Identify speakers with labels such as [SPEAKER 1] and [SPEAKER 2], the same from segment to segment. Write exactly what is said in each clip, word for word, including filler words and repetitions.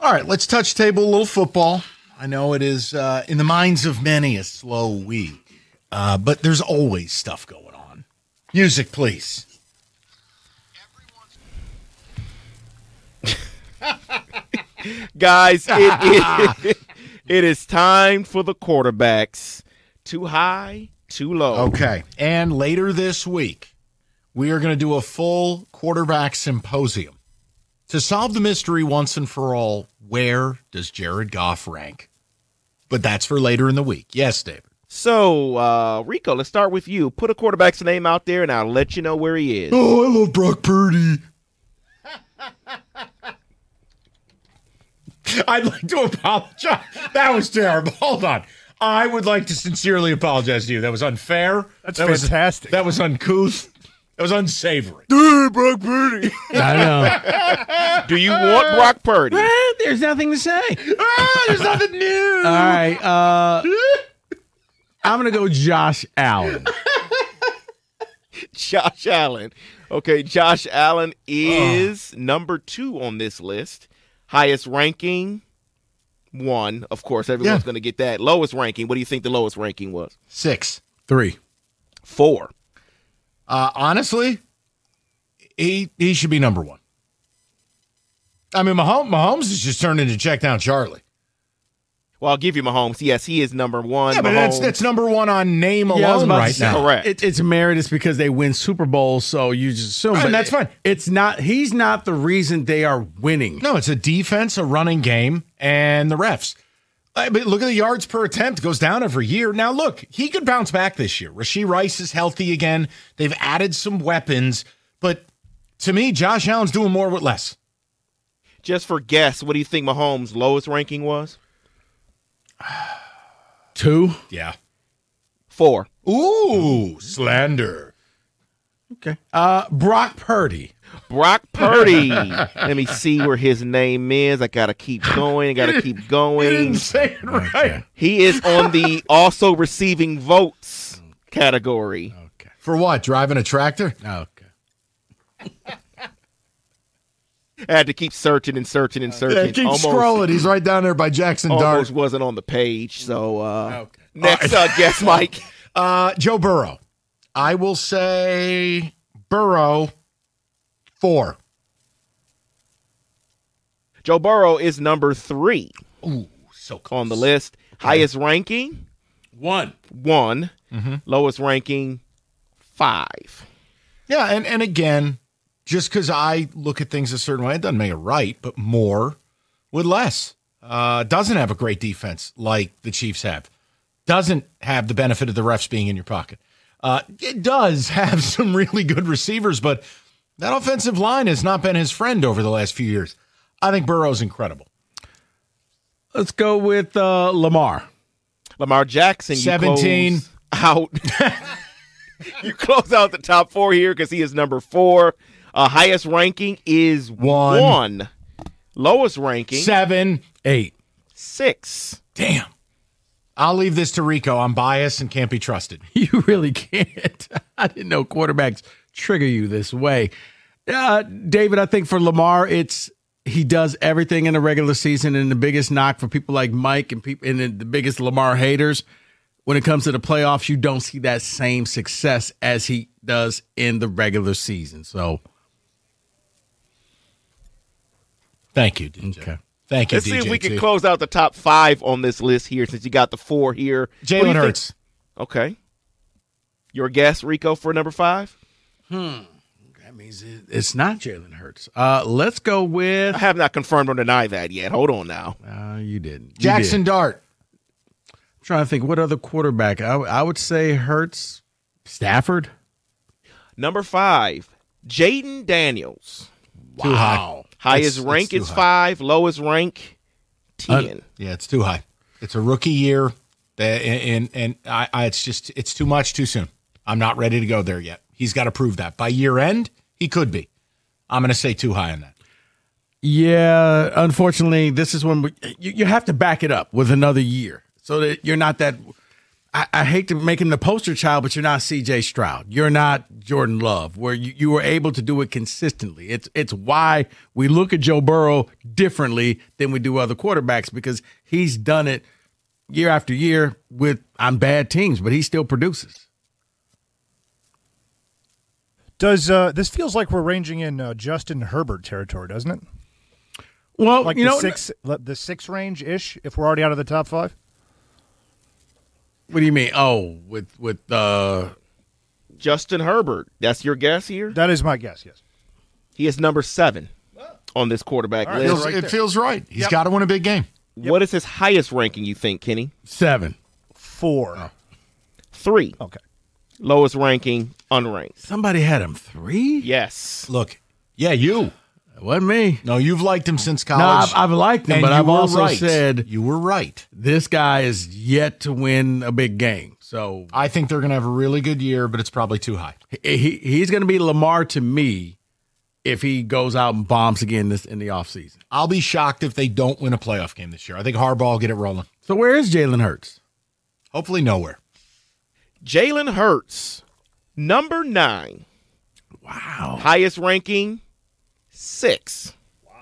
[SPEAKER 1] All right, let's touch table a little football. I know it is, uh, in the minds of many, a slow week, uh, but there's always stuff going on. Music, please.
[SPEAKER 2] Guys, it, it, it is time for the quarterbacks. Too high, too low.
[SPEAKER 1] Okay, and later this week, we are going to do a full quarterback symposium to solve the mystery once and for all. Where does Jared Goff rank? But that's for later in the week. Yes, David.
[SPEAKER 2] So, uh, Rico, let's start with you. Put a quarterback's name out there, and I'll let you know where he is.
[SPEAKER 1] Oh, I love Brock Purdy. I'd like to apologize. That was terrible. Hold on. I would like to sincerely apologize to you. That was unfair.
[SPEAKER 3] That's
[SPEAKER 1] that
[SPEAKER 3] fantastic.
[SPEAKER 1] Was, that was uncouth. That was unsavory.
[SPEAKER 3] Dude, Brock Purdy.
[SPEAKER 4] I know.
[SPEAKER 2] Do you want Brock Purdy?
[SPEAKER 4] Well, there's nothing to say.
[SPEAKER 1] Ah, there's nothing new.
[SPEAKER 4] All right. Uh, I'm going to go Josh Allen.
[SPEAKER 2] Josh Allen. Okay, Josh Allen is oh. number two on this list. Highest ranking, one. Of course, everyone's yeah. going to get that. Lowest ranking, what do you think the lowest ranking was?
[SPEAKER 1] Six.
[SPEAKER 4] Three.
[SPEAKER 2] Four.
[SPEAKER 1] Uh, honestly, he he should be number one. I mean, Mahomes, Mahomes has just turned into check down Charlie.
[SPEAKER 2] Well, I'll give you Mahomes. Yes, he is number one.
[SPEAKER 1] Yeah, but that's, that's number one on name
[SPEAKER 4] yeah,
[SPEAKER 1] alone right
[SPEAKER 4] say,
[SPEAKER 1] now.
[SPEAKER 2] Correct.
[SPEAKER 4] It, it's meritorious because they win Super Bowls, so you just assume.
[SPEAKER 1] Right, and that's fine.
[SPEAKER 4] It's not. He's not the reason they are winning.
[SPEAKER 1] No, it's a defense, a running game, and the refs. I mean, look at the yards per attempt. It goes down every year. Now, look, he could bounce back this year. Rashee Rice is healthy again. They've added some weapons. But to me, Josh Allen's doing more with less.
[SPEAKER 2] Just for guess, what do you think Mahomes' lowest ranking was?
[SPEAKER 4] Two.
[SPEAKER 1] Yeah.
[SPEAKER 2] Four.
[SPEAKER 1] Ooh, slander.
[SPEAKER 4] Okay. Uh, Brock Purdy.
[SPEAKER 2] Brock Purdy. Let me see where his name is. I got to keep going. I got to keep going.
[SPEAKER 1] You didn't say it right. Okay.
[SPEAKER 2] He is on the also receiving votes category.
[SPEAKER 4] Okay.
[SPEAKER 1] For what? Driving a tractor?
[SPEAKER 4] Okay.
[SPEAKER 2] I had to keep searching and searching and searching.
[SPEAKER 1] Yeah, keep
[SPEAKER 2] almost,
[SPEAKER 1] scrolling. He's right down there by Jackson Dart.
[SPEAKER 2] Almost wasn't on the page. So uh,
[SPEAKER 4] okay.
[SPEAKER 2] next uh, guess, Mike.
[SPEAKER 1] Uh, Joe Burrow. I will say Burrow, four.
[SPEAKER 2] Joe Burrow is number three.
[SPEAKER 1] Ooh, so close.
[SPEAKER 2] On the list. Okay. Highest ranking?
[SPEAKER 4] One.
[SPEAKER 2] One.
[SPEAKER 1] Mm-hmm.
[SPEAKER 2] Lowest ranking? Five.
[SPEAKER 1] Yeah, and, and again, just because I look at things a certain way, it doesn't make it right, but more with less. Uh, doesn't have a great defense like the Chiefs have. Doesn't have the benefit of the refs being in your pocket. Uh, it does have some really good receivers, but that offensive line has not been his friend over the last few years. I think Burrow's incredible.
[SPEAKER 4] Let's go with uh, Lamar.
[SPEAKER 2] Lamar Jackson. You
[SPEAKER 1] seventeen.
[SPEAKER 2] Out. You close out the top four here because he is number four. Uh, highest ranking is
[SPEAKER 1] one.
[SPEAKER 2] one. Lowest ranking?
[SPEAKER 1] Seven.
[SPEAKER 4] Eight.
[SPEAKER 2] Six.
[SPEAKER 1] Damn. I'll leave this to Rico. I'm biased and can't be trusted.
[SPEAKER 4] You really can't. I didn't know quarterbacks trigger you this way. Uh, David, I think for Lamar, it's he does everything in the regular season, and the biggest knock for people like Mike and people and the biggest Lamar haters, when it comes to the playoffs, you don't see that same success as he does in the regular season. So,
[SPEAKER 1] thank you, D J. Okay. Thank you,
[SPEAKER 2] Let's
[SPEAKER 1] D J.
[SPEAKER 2] see if we can close out the top five on this list here since you got the four here.
[SPEAKER 1] Jalen Hurts.
[SPEAKER 2] Okay. Your guess, Rico, for number five?
[SPEAKER 4] Hmm. That means it, it's not Jalen Hurts. Uh, let's go with...
[SPEAKER 2] I have not confirmed or denied that yet. Hold on now.
[SPEAKER 4] Uh, you didn't. You
[SPEAKER 1] Jackson
[SPEAKER 4] did.
[SPEAKER 1] Dart.
[SPEAKER 4] I'm trying to think, what other quarterback? I, I would say Hurts. Stafford.
[SPEAKER 2] Number five, Jaden Daniels.
[SPEAKER 1] Wow. Too high.
[SPEAKER 2] Highest
[SPEAKER 1] it's,
[SPEAKER 2] rank
[SPEAKER 1] it's
[SPEAKER 2] is
[SPEAKER 1] high.
[SPEAKER 2] five. Lowest rank, ten.
[SPEAKER 1] Uh, yeah, it's too high. It's a rookie year, and and, and I, I, it's just it's too much too soon. I'm not ready to go there yet. He's got to prove that by year end. He could be. I'm going to say too high on that.
[SPEAKER 4] Yeah, unfortunately, this is when we, you, you have to back it up with another year so that you're not that. I, I hate to make him the poster child, but you're not C J Stroud. You're not Jordan Love, where you, you were able to do it consistently. It's it's why we look at Joe Burrow differently than we do other quarterbacks, because he's done it year after year with on bad teams, but he still produces.
[SPEAKER 3] Does uh, this feels like we're ranging in uh, Justin Herbert territory, doesn't it?
[SPEAKER 4] Well,
[SPEAKER 3] Like
[SPEAKER 4] you
[SPEAKER 3] the
[SPEAKER 4] know,
[SPEAKER 3] six, the six range ish. If we're already out of the top five.
[SPEAKER 4] what do you mean? Oh, with with uh,
[SPEAKER 2] Justin Herbert. That's your guess here?
[SPEAKER 3] That is my guess. Yes.
[SPEAKER 2] He is number seven on this quarterback
[SPEAKER 3] All right,
[SPEAKER 2] list.
[SPEAKER 1] Feels-
[SPEAKER 3] right
[SPEAKER 1] it
[SPEAKER 3] there.
[SPEAKER 1] feels right. He's
[SPEAKER 3] Yep.
[SPEAKER 1] got to win a big game.
[SPEAKER 2] What is his highest ranking, you think, Kenny?
[SPEAKER 4] seven.
[SPEAKER 3] Four.
[SPEAKER 2] Three.
[SPEAKER 3] Okay.
[SPEAKER 2] Lowest ranking, unranked.
[SPEAKER 4] Somebody had him three.
[SPEAKER 2] Yes.
[SPEAKER 1] Look, yeah, you.
[SPEAKER 4] It wasn't me.
[SPEAKER 1] No, you've liked him since
[SPEAKER 4] No,
[SPEAKER 1] college.
[SPEAKER 4] I've, I've liked him,
[SPEAKER 1] and
[SPEAKER 4] but
[SPEAKER 1] you
[SPEAKER 4] I've
[SPEAKER 1] were
[SPEAKER 4] also
[SPEAKER 1] right.
[SPEAKER 4] said
[SPEAKER 1] you were right.
[SPEAKER 4] this guy is yet to win a big game. So
[SPEAKER 1] I think they're going to have a really good year, but it's probably too high.
[SPEAKER 4] he, he he's going to be Lamar to me if he goes out and bombs again this in the offseason.
[SPEAKER 1] I'll be shocked if they don't win a playoff game this year. I think Harbaugh will get it rolling.
[SPEAKER 4] So where is Jalen Hurts?
[SPEAKER 1] Hopefully nowhere.
[SPEAKER 2] Jalen Hurts, number nine.
[SPEAKER 4] Wow.
[SPEAKER 2] Highest ranking, six.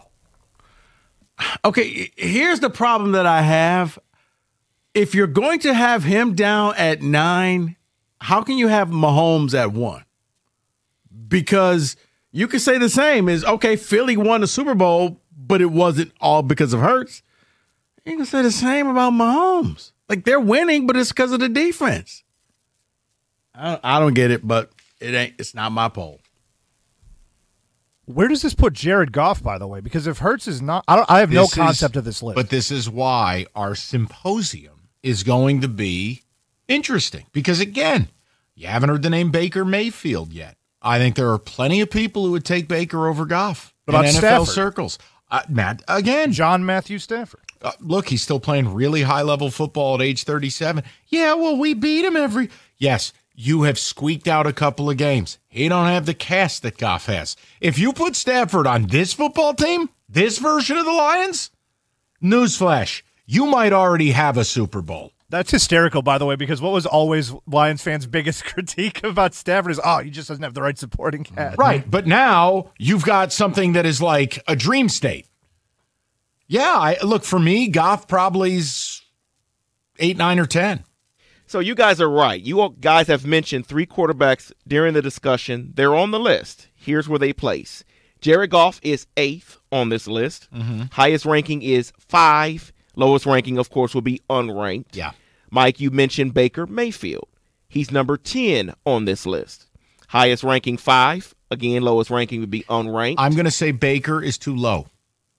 [SPEAKER 4] Okay, here's the problem that I have. If you're going to have him down at nine, how can you have Mahomes at one? Because you could say the same is, okay, Philly won the Super Bowl, but it wasn't all because of Hurts. You can say the same about Mahomes. Like, they're winning, but it's because of the defense. I don't, I don't get it, but it ain't. It's not my poll.
[SPEAKER 3] Where does this put Jared Goff, by the way? Because if Hurts is not, I don't. I have no
[SPEAKER 1] This is-
[SPEAKER 3] concept of this list.
[SPEAKER 1] But this is why our symposium is going to be interesting. Because again, you haven't heard the name Baker Mayfield yet. I think there are plenty of people who would take Baker over Goff
[SPEAKER 3] What about
[SPEAKER 1] in N F L
[SPEAKER 3] Stafford?
[SPEAKER 1] circles. Uh, Matt, again,
[SPEAKER 3] John Matthew Stafford.
[SPEAKER 1] uh, look, he's still playing really high level football at age thirty-seven. Yeah, well, we beat him every. Yes, you have squeaked out a couple of games. He don't have the cast that Goff has. If you put Stafford on this football team, this version of the Lions, newsflash, you might already have a Super Bowl.
[SPEAKER 3] That's hysterical, by the way, because what was always Lions fans' biggest critique about Stafford is, oh, he just doesn't have the right supporting cast.
[SPEAKER 1] Right, but now you've got something that is like a dream state. Yeah, I look, for me, Goff probably's eight, nine, or ten.
[SPEAKER 2] So you guys are right. You all guys have mentioned three quarterbacks during the discussion. They're on the list. Here's where they place. Jared Goff is eighth on this list.
[SPEAKER 1] Mm-hmm.
[SPEAKER 2] Highest ranking is five. Lowest ranking, of course, will be unranked.
[SPEAKER 1] Yeah.
[SPEAKER 2] Mike, you mentioned Baker Mayfield. He's number ten on this list. Highest ranking five. Again, lowest ranking would be unranked.
[SPEAKER 1] I'm going to say Baker is too low.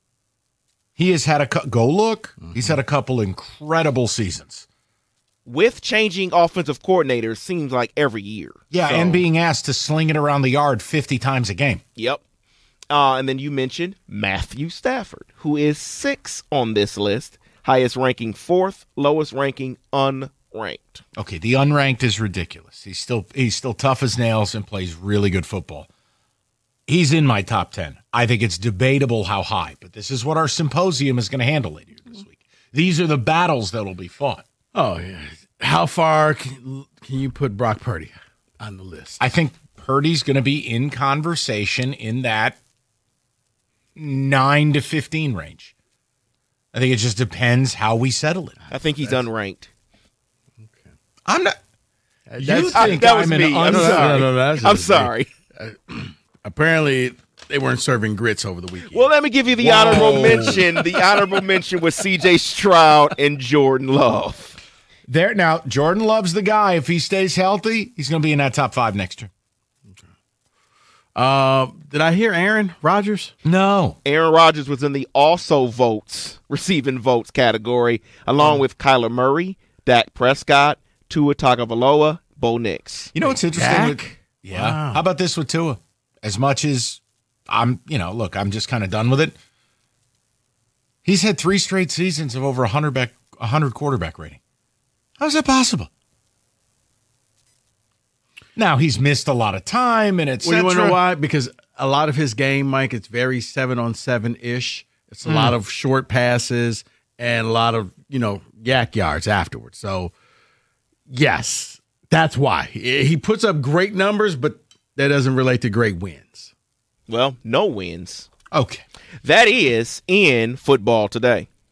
[SPEAKER 1] He has had a cu- go look.
[SPEAKER 2] Mm-hmm.
[SPEAKER 1] He's had a couple incredible seasons.
[SPEAKER 2] With changing offensive coordinators, seems like every year.
[SPEAKER 1] Yeah,
[SPEAKER 2] So-
[SPEAKER 1] and being asked to sling it around the yard fifty times a game.
[SPEAKER 2] Yep. Uh, and then you mentioned Matthew Stafford, who is six on this list. Highest ranking fourth, lowest ranking unranked.
[SPEAKER 1] Okay, the unranked is ridiculous. He's still he's still tough as nails and plays really good football. He's in my top ten. I think it's debatable how high, but this is what our symposium is going to handle later this week. These are the battles that will be fought.
[SPEAKER 4] Oh, yeah. How far can, can you put Brock Purdy on the list?
[SPEAKER 1] I think Purdy's going to be in conversation in that nine to fifteen range. I think it just depends how we settle it.
[SPEAKER 2] I think he's unranked.
[SPEAKER 1] I'm not. You
[SPEAKER 4] That's-
[SPEAKER 1] think
[SPEAKER 2] that
[SPEAKER 1] I'm
[SPEAKER 2] was
[SPEAKER 1] an
[SPEAKER 2] me. I'm
[SPEAKER 1] un-
[SPEAKER 2] sorry.
[SPEAKER 4] No, no, that's
[SPEAKER 2] I'm
[SPEAKER 4] just
[SPEAKER 2] sorry.
[SPEAKER 4] Apparently, they weren't serving grits over the weekend.
[SPEAKER 2] Well, let me give you the
[SPEAKER 1] Whoa.
[SPEAKER 2] honorable mention. The honorable mention was C J Stroud and Jordan Love.
[SPEAKER 1] There now, Jordan Love's the guy. If he stays healthy, he's going to be in that top five next year.
[SPEAKER 4] uh, did I hear Aaron Rodgers?
[SPEAKER 1] No,
[SPEAKER 2] Aaron Rodgers was in the also votes, receiving votes category, along with Kyler Murray, Dak Prescott, Tua Tagovailoa, Bo Nix.
[SPEAKER 1] you know what's interesting?
[SPEAKER 4] Dak?
[SPEAKER 1] With, yeah.
[SPEAKER 4] Wow.
[SPEAKER 1] How about this with Tua? As much as I'm, you know, look, I'm just kind of done with it. He's had three straight seasons of over a hundred back, a hundred quarterback rating. How's that possible? Now he's missed a lot of time and et
[SPEAKER 4] Well, you want to
[SPEAKER 1] cetera.
[SPEAKER 4] know why? Because a lot of his game, Mike, it's very seven on seven ish. It's a lot of short passes and a lot of, you know, yak yards afterwards. So Yes, that's why. He puts up great numbers, but that doesn't relate to great wins.
[SPEAKER 2] Well, no wins.
[SPEAKER 1] Okay.
[SPEAKER 2] That is in football today.